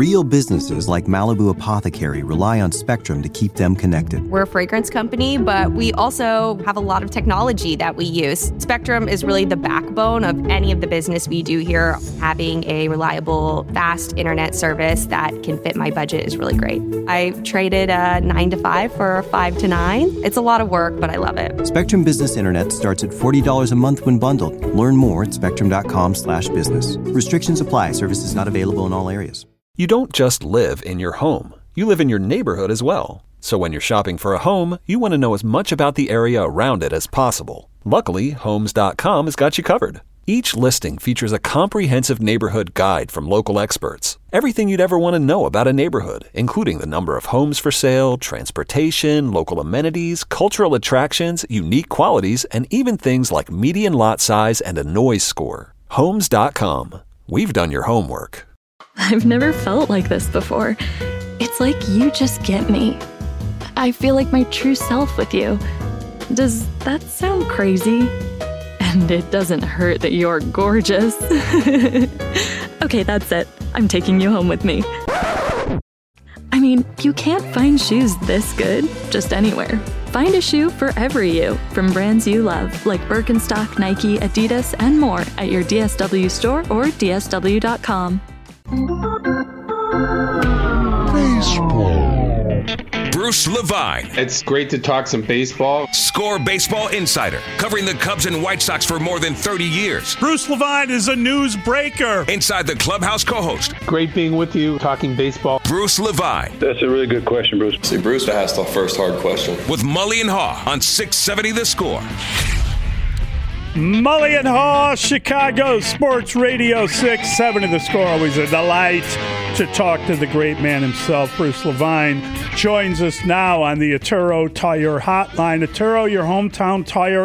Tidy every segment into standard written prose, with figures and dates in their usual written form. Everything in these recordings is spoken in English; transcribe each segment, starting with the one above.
Real businesses like Malibu Apothecary rely on Spectrum to keep them connected. We're a fragrance company, but we also have a lot of technology that we use. Spectrum is really the backbone of any of the business we do here. Having a reliable, fast internet service that can fit my budget is really great. I traded a 9 to 5 for a 5 to 9. It's a lot of work, but I love it. Spectrum Business Internet starts at $40 a month when bundled. Learn more at spectrum.com/business. Restrictions apply. Services not available in all areas. You don't just live in your home. You live in your neighborhood as well. So when you're shopping for a home, you want to know as much about the area around it as possible. Luckily, Homes.com has got you covered. Each listing features a comprehensive neighborhood guide from local experts. Everything you'd ever want to know about a neighborhood, including the number of homes for sale, transportation, local amenities, cultural attractions, unique qualities, and even things like median lot size and a noise score. Homes.com. We've done your homework. I've never felt like this before. It's like you just get me. I feel like my true self with you. Does that sound crazy? And it doesn't hurt that you're gorgeous. Okay, that's it. I'm taking you home with me. I mean, you can't find shoes this good just anywhere. Find a shoe for every you from brands you love, like Birkenstock, Nike, Adidas, and more at your DSW store or DSW.com. Bruce Levine. It's great to talk some baseball. Score Baseball Insider, covering the Cubs and White Sox for more than 30 years. Bruce Levine is a newsbreaker. Inside the Clubhouse co-host. Great being with you, talking baseball. Bruce Levine. That's a really good question, Bruce. See, Bruce asked the first hard question. With Mully and Haw on 670 The Score. Mully and Haw, Chicago Sports Radio 670 The Score. Always a delight to talk to the great man himself. Bruce Levine joins us now on the Atturo Tire Hotline. Atturo, your hometown tire,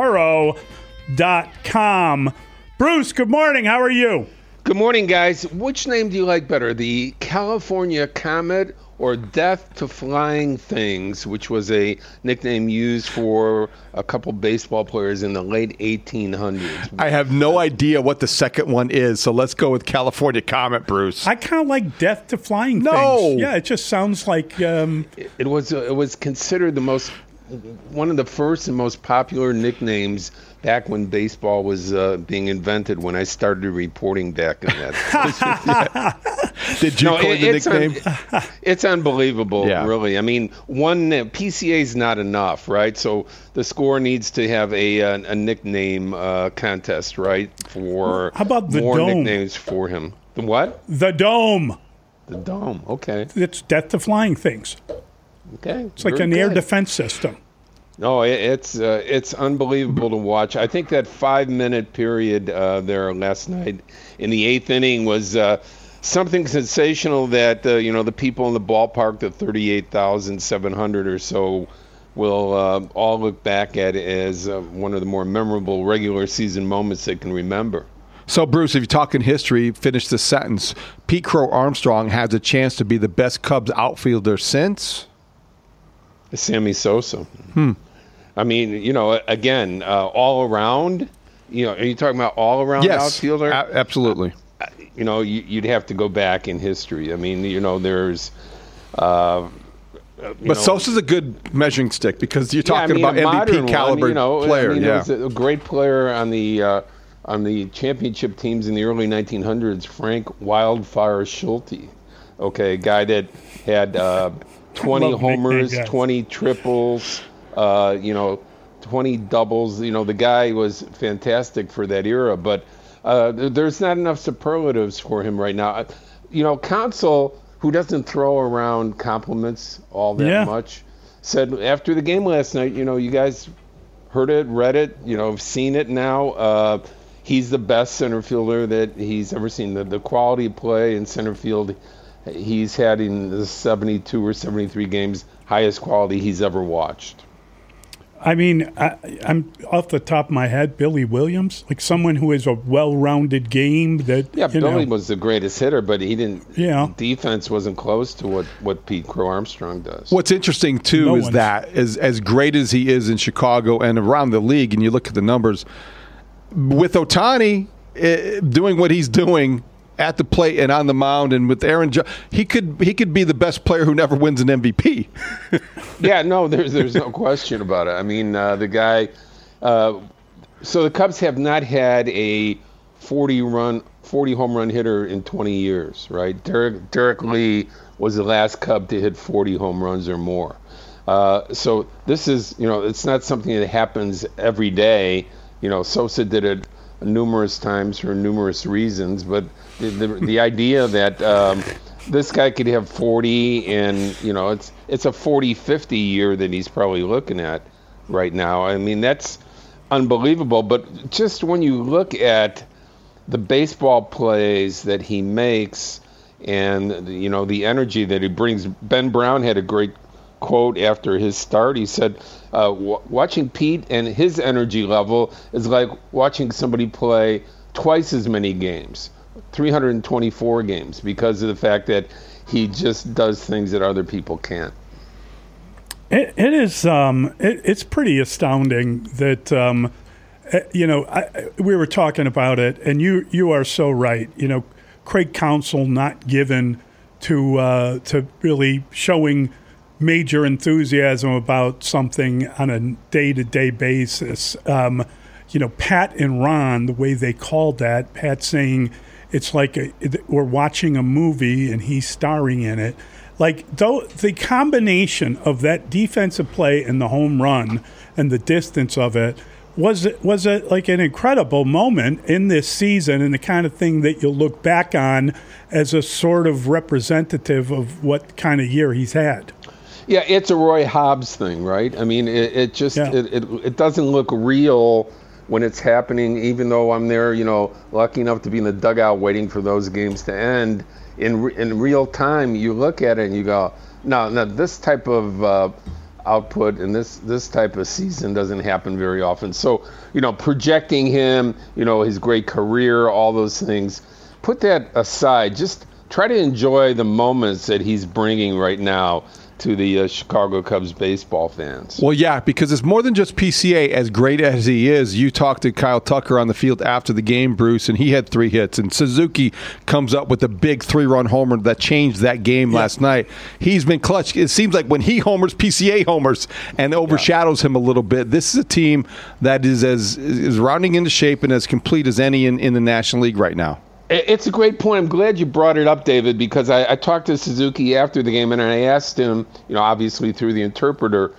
Atturo.com. Bruce, good morning. How are you? Good morning, guys. Which name do you like better, the California Comet or Death to Flying Things, which was a nickname used for a couple baseball players in the late 1800s? I have no idea what the second one is, so let's go with California Comet, Bruce. I kind of like Death to Flying Things. Yeah, it just sounds like... It was considered one of the first and most popular nicknames back when baseball was being invented, when I started reporting back in that. Did you coin the nickname? It's unbelievable, really. I mean, PCA is not enough, right? So the Score needs to have a nickname contest, right? For how about the more Dome? Nicknames for him. The what? The Dome. The Dome. Okay. It's Death to Flying Things. Okay. It's like an air defense system. No, it's unbelievable to watch. I think that 5-minute period there last night in the 8th inning was something sensational that the people in the ballpark, the 38,700 or so, will all look back at as one of the more memorable regular season moments they can remember. So, Bruce, if you're talking history, finish the sentence. Pete Crow Armstrong has a chance to be the best Cubs outfielder since? Sammy Sosa. I mean, again, all around, are you talking about all around outfielder? Yes, absolutely. You'd have to go back in history. I mean, there's... but Sosa's a good measuring stick because you're talking about MVP caliber player. He was a great player on the championship teams in the early 1900s, Frank Wildfire Schulte. Okay, a guy that had 20 homers, 20 triples, 20 doubles. The guy was fantastic for that era, but there's not enough superlatives for him right now. Counsell, who doesn't throw around compliments all that much, said after the game last night, you guys heard it, read it, seen it now. He's the best center fielder that he's ever seen. The quality of play in center field he's had in the 72 or 73 games, highest quality he's ever watched. I mean, I'm off the top of my head, Billy Williams, like someone who has a well-rounded game. Billy was the greatest hitter, but he didn't. Defense wasn't close to what Pete Crow Armstrong does. What's interesting too is that as great as he is in Chicago and around the league, and you look at the numbers with Ohtani doing what he's doing at the plate and on the mound, and with Aaron Judge, he could be the best player who never wins an MVP. Yeah, no, there's no question about it. I mean, the guy. So the Cubs have not had a 40 home run hitter in 20 years, right? Derek Lee was the last Cub to hit 40 home runs or more. So this is, it's not something that happens every day. Sosa did it numerous times for numerous reasons, but the idea that this guy could have 40 and, it's a 40-50 year that he's probably looking at right now. I mean, that's unbelievable. But just when you look at the baseball plays that he makes and, the energy that he brings, Ben Brown had a great quote after his start. He said, watching Pete and his energy level is like watching somebody play twice as many games, 324 games, because of the fact that he just does things that other people can't. It is. It's pretty astounding that we were talking about it, and you are so right. Craig Counsell not given to really showing major enthusiasm about something on a day-to-day basis. Pat and Ron, the way they called that, Pat saying it's like we're watching a movie and he's starring in it. Like, the combination of that defensive play and the home run and the distance of it was like an incredible moment in this season, and the kind of thing that you'll look back on as a sort of representative of what kind of year he's had. Yeah, it's a Roy Hobbs thing, right? I mean, it doesn't look real when it's happening, even though I'm there, lucky enough to be in the dugout waiting for those games to end. In real time, you look at it and you go, no, this type of output and this type of season doesn't happen very often. So, projecting him, his great career, all those things, put that aside. Just try to enjoy the moments that he's bringing right now to the Chicago Cubs baseball fans. Well, yeah, because it's more than just PCA. As great as he is, you talked to Kyle Tucker on the field after the game, Bruce, and he had 3 hits. And Suzuki comes up with a big 3-run homer that changed that game last night. He's been clutch. It seems like when he homers, PCA homers and overshadows him a little bit. This is a team that is rounding into shape and as complete as any in the National League right now. It's a great point. I'm glad you brought it up, David, because I talked to Suzuki after the game, and I asked him, obviously through the interpreter,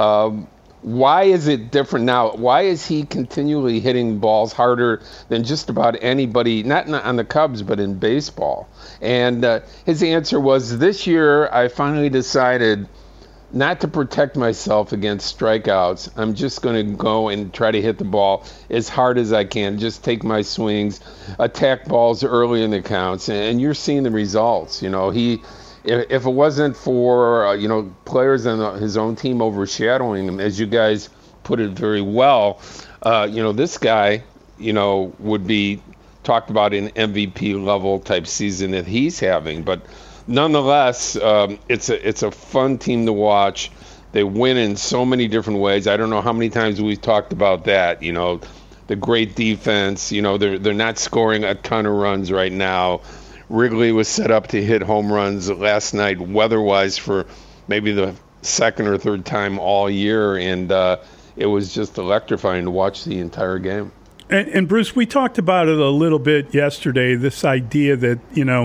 why is it different now? Why is he continually hitting balls harder than just about anybody, not on the Cubs, but in baseball? And his answer was, this year I finally decided not to protect myself against strikeouts. I'm just going to go and try to hit the ball as hard as I can, just take my swings, attack balls early in the counts, and you're seeing the results. If it wasn't for, players on his own team overshadowing him, as you guys put it very well, this guy, would be talked about in MVP level type season that he's having. But nonetheless, it's a fun team to watch. They win in so many different ways. I don't know how many times we've talked about that. The great defense. They're not scoring a ton of runs right now. Wrigley was set up to hit home runs last night, weather-wise, for maybe the second or third time all year, and it was just electrifying to watch the entire game. And Bruce, we talked about it a little bit yesterday. This idea that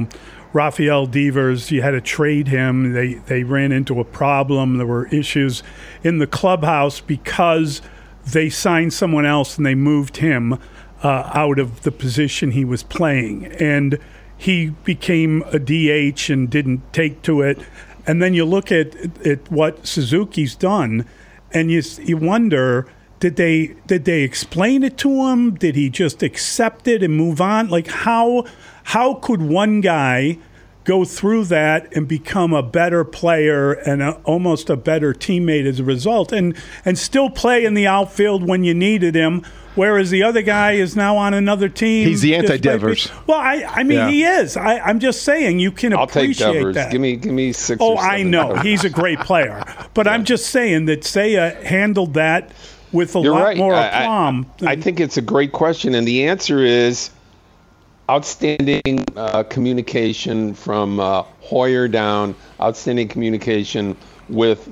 Rafael Devers, you had to trade him. They ran into a problem. There were issues in the clubhouse because they signed someone else and they moved him out of the position he was playing. And he became a DH and didn't take to it. And then you look at what Suzuki's done, and you wonder, did they explain it to him? Did he just accept it and move on? Like, how could one guy go through that and become a better player and almost a better teammate as a result, and still play in the outfield when you needed him, whereas the other guy is now on another team? He's the anti-Devers. Well, I mean, He is. I'm just saying you can appreciate I'll take Devers. that. Give me 6 Oh, or 7. I know. He's a great player. But I'm just saying that Seiya handled that with a lot more aplomb. I think it's a great question, and the answer is outstanding communication from Hoyer down, outstanding communication with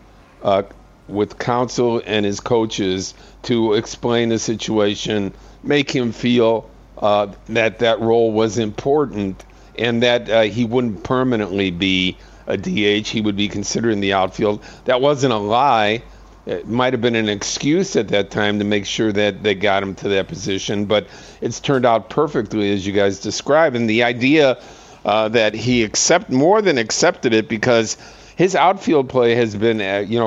counsel and his coaches to explain the situation, make him feel that role was important, and that he wouldn't permanently be a DH. He would be considered in the outfield. That wasn't a lie. It might have been an excuse at that time to make sure that they got him to that position, but it's turned out perfectly as you guys described. And the idea that he more than accepted it, because his outfield play has been,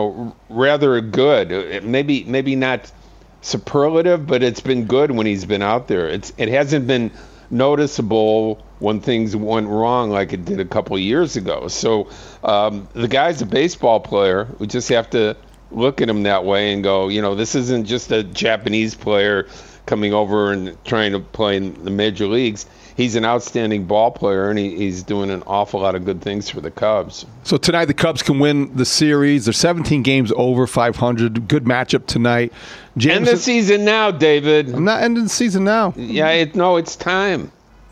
rather good. Maybe not superlative, but it's been good when he's been out there. It hasn't been noticeable when things went wrong like it did a couple of years ago. So the guy's a baseball player. We just have to look at him that way and go, this isn't just a Japanese player coming over and trying to play in the major leagues. He's an outstanding ball player, and he's doing an awful lot of good things for the Cubs. So tonight the Cubs can win the series. They're 17 games over 500. Good matchup tonight. End the season now, David. I'm not ending the season now. Yeah, it's time.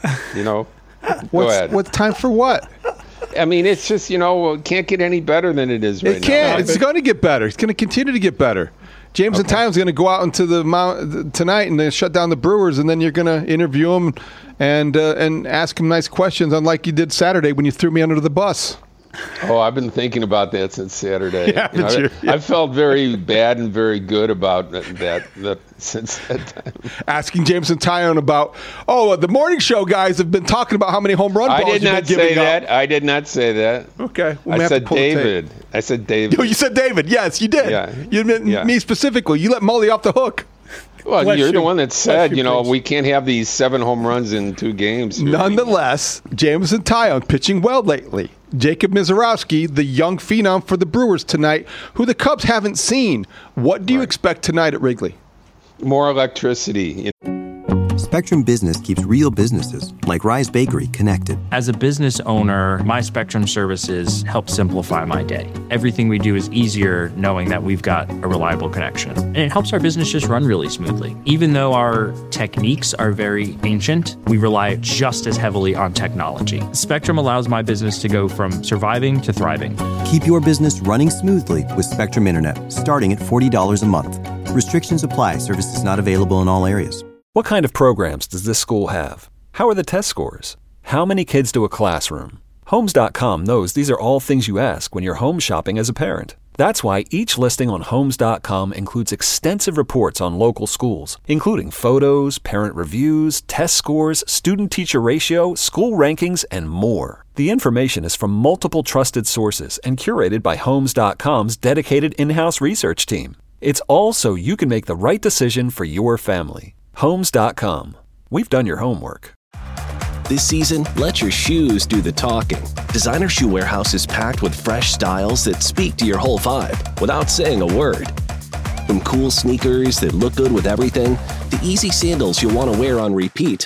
Go ahead. What's time for what? I mean, it's just, it can't get any better than it is right now. It can't. It's going to get better. It's going to continue to get better. Jameson Taillon's going to go out into the mount tonight and then shut down the Brewers, and then you're going to interview him and ask him nice questions, unlike you did Saturday when you threw me under the bus. Oh, I've been thinking about that since Saturday. Yeah, I felt very bad and very good about that since that time. Asking Jameson Taillon about, the morning show guys have been talking about how many home run balls you've been giving up. I did not say that. Okay. I said David. I said David. Oh, you said David. Yes, you did. Yeah. You meant me specifically. You let Mully off the hook. Well, you're the one that said, we can't have these 7 home runs in 2 games. Nonetheless, Jameson Taillon pitching well lately. Jacob Misiorowski, the young phenom for the Brewers tonight, who the Cubs haven't seen. What do you expect tonight at Wrigley? More electricity. Spectrum Business keeps real businesses, like Rise Bakery, connected. As a business owner, my Spectrum services help simplify my day. Everything we do is easier knowing that we've got a reliable connection. And it helps our business just run really smoothly. Even though our techniques are very ancient, we rely just as heavily on technology. Spectrum allows my business to go from surviving to thriving. Keep your business running smoothly with Spectrum Internet, starting at $40 a month. Restrictions apply. Services not available in all areas. What kind of programs does this school have? How are the test scores? How many kids do a classroom? Homes.com knows these are all things you ask when you're home shopping as a parent. That's why each listing on Homes.com includes extensive reports on local schools, including photos, parent reviews, test scores, student-teacher ratio, school rankings, and more. The information is from multiple trusted sources and curated by Homes.com's dedicated in-house research team. It's all so you can make the right decision for your family. Homes.com. We've done your homework. This season, let your shoes do the talking. Designer Shoe Warehouse is packed with fresh styles that speak to your whole vibe without saying a word. From cool sneakers that look good with everything to easy sandals you'll want to wear on repeat,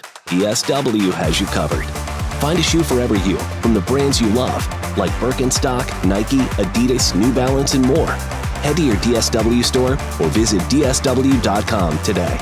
DSW has you covered. Find a shoe for every you from the brands you love, like Birkenstock, Nike, Adidas, New Balance, and more. Head to your DSW store or visit DSW.com today.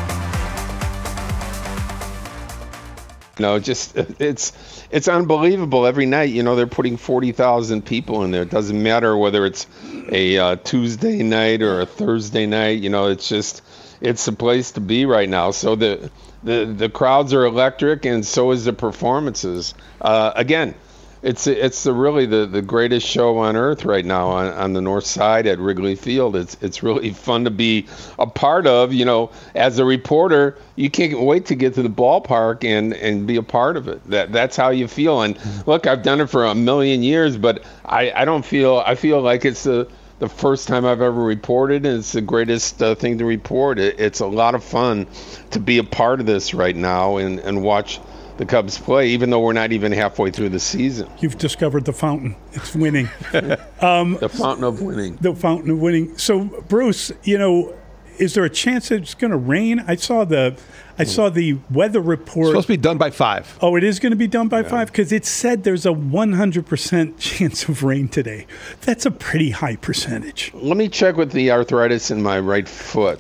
It's unbelievable. Every night, they're putting 40,000 people in there. It doesn't matter whether it's a Tuesday night or a Thursday night. It's a place to be right now. So the crowds are electric, and so is the performances. Again, it's really the greatest show on earth right now on the north side at Wrigley Field. It's really fun to be a part of. As a reporter, you can't wait to get to the ballpark and be a part of it. That's how you feel. And look, I've done it for a million years, but I feel like it's the first time I've ever reported, and it's the greatest thing to report. It's a lot of fun to be a part of this right now and watch the Cubs play, even though we're not even halfway through the season. You've discovered the fountain. It's winning. The fountain of winning. The fountain of winning. So, Bruce, is there a chance it's going to rain? I saw the weather report. It's supposed to be done by 5. Oh, it is going to be done by 5? Because it said there's a 100% chance of rain today. That's a pretty high percentage. Let me check with the arthritis in my right foot.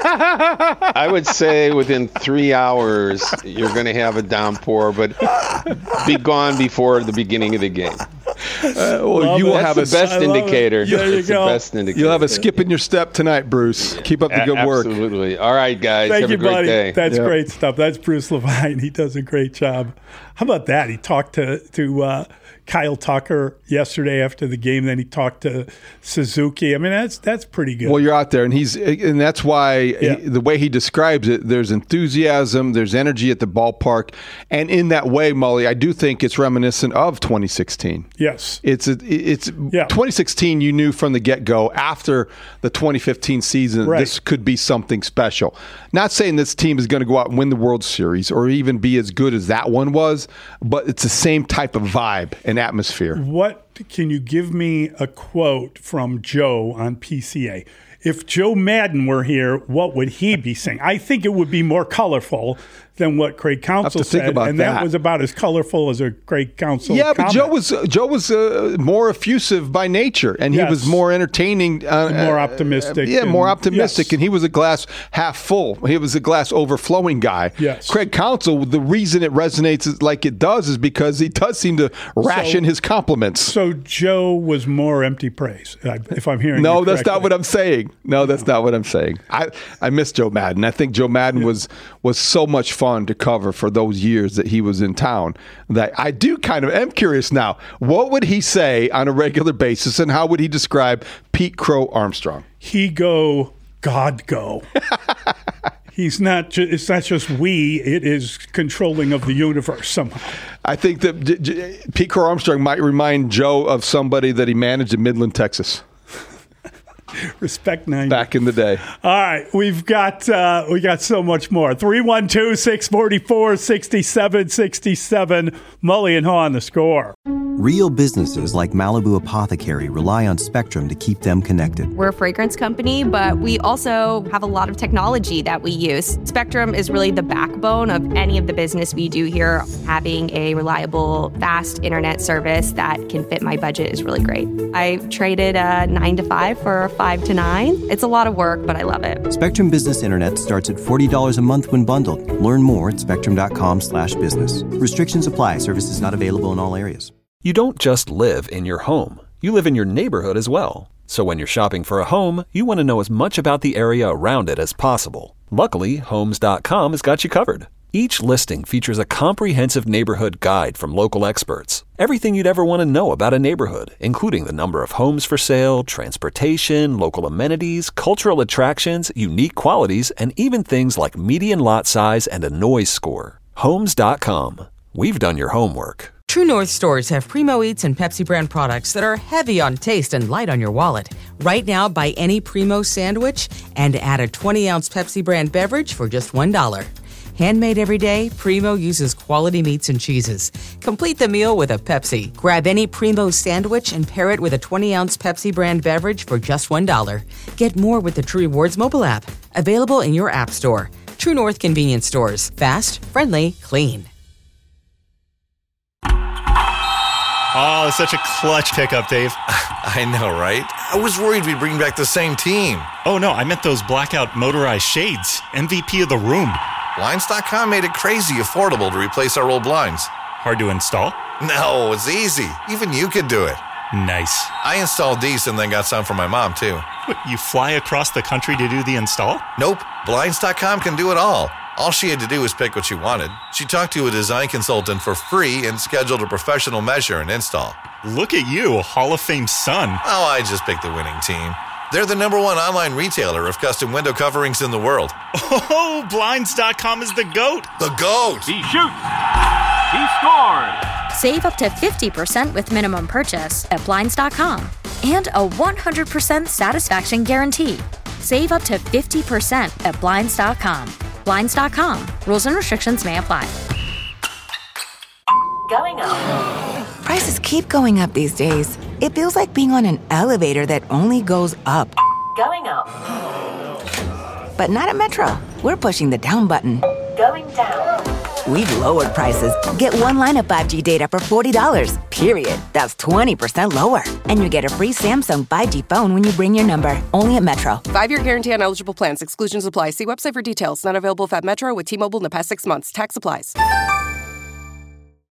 I would say within 3 hours, you're going to have a downpour, but be gone before the beginning of the game. You will have the best indicator. There you go. The best indicator. You'll have a skip in your step tonight, Bruce. Keep up the good work. Absolutely. All right, guys. Thank have you, a great buddy. day. That's great stuff. That's Bruce Levine. He does a great job. How about that? He talked to Kyle Tucker yesterday after the game. Then he talked to Suzuki. I mean, that's pretty good. Well, you're out there, and that's why the way he describes it, there's enthusiasm, there's energy at the ballpark, and in that way, Mully, I do think it's reminiscent of 2016. Yes, it's 2016. You knew from the get-go after the 2015 season, this could be something special. Not saying this team is going to go out and win the World Series or even be as good as that one was, but it's the same type of vibe and atmosphere. What can you give me a quote from Joe on PCA? If Joe Madden were here, what would he be saying? I think it would be more colorful than what Craig Counsell said, and that was about as colorful as a Craig Counsell. Yeah, but comment. Joe was more effusive by nature, and he was more entertaining, more optimistic. More optimistic, and he was a glass half full. He was a glass overflowing guy. Yes. Craig Counsell, the reason it resonates like it does is because he does seem to ration his compliments. So Joe was more empty praise, if I'm hearing. No, that's not what I'm saying. No, that's not what I'm saying. I miss Joe Madden. I think Joe Madden was so much fun to cover for those years that he was in town that I do kind of am curious now. What would he say on a regular basis, and how would he describe Pete Crow Armstrong? He go, God go. It's not just we, it is controlling of the universe somehow. I think that Pete Crow Armstrong might remind Joe of somebody that he managed in Midland, Texas. Respect 90. Back in the day. All right, we got so much more. 312-644-6767. Mully and Haw on the Score. Real businesses like Malibu Apothecary rely on Spectrum to keep them connected. We're a fragrance company, but we also have a lot of technology that we use. Spectrum is really the backbone of any of the business we do here. Having a reliable, fast internet service that can fit my budget is really great. I traded a 9 to 5 for a 5 to 9. It's a lot of work, but I love it. Spectrum Business Internet starts at $40 a month when bundled. Learn more at spectrum.com/business. Restrictions apply. Services not available in all areas. You don't just live in your home. You live in your neighborhood as well. So when you're shopping for a home, you want to know as much about the area around it as possible. Luckily, Homes.com has got you covered. Each listing features a comprehensive neighborhood guide from local experts. Everything you'd ever want to know about a neighborhood, including the number of homes for sale, transportation, local amenities, cultural attractions, unique qualities, and even things like median lot size and a noise score. Homes.com. We've done your homework. True North stores have Primo Eats and Pepsi brand products that are heavy on taste and light on your wallet. Right now, buy any Primo sandwich and add a 20-ounce Pepsi brand beverage for just $1. Handmade every day, Primo uses quality meats and cheeses. Complete the meal with a Pepsi. Grab any Primo sandwich and pair it with a 20-ounce Pepsi brand beverage for just $1. Get more with the True Rewards mobile app. Available in your app store. True North convenience stores. Fast, friendly, clean. Oh, such a clutch pickup, Dave. I know, right? I was worried we'd bring back the same team. Oh, no, I meant those blackout motorized shades. MVP of the room. Blinds.com made it crazy affordable to replace our old blinds. Hard to install? No, it's easy. Even you could do it. Nice. I installed these and then got some for my mom, too. What, you fly across the country to do the install? Nope. Blinds.com can do it all. All she had to do was pick what she wanted. She talked to a design consultant for free and scheduled a professional measure and install. Look at you, Hall of Fame son. Oh, I just picked the winning team. They're the #1 online retailer of custom window coverings in the world. Oh, Blinds.com is the GOAT. The GOAT. He shoots. He scores. Save up to 50% with minimum purchase at Blinds.com. And a 100% satisfaction guarantee. Save up to 50% at Blinds.com. Blinds.com. Rules and restrictions may apply. Going up. Prices keep going up these days. It feels like being on an elevator that only goes up. Going up. But not at Metro. We're pushing the down button. Going down. We've lowered prices. Get one line of 5G data for $40, period. That's 20% lower. And you get a free Samsung 5G phone when you bring your number. Only at Metro. 5-year guarantee on eligible plans. Exclusions apply. See website for details. Not available at Metro with T-Mobile in the past 6 months. Tax applies.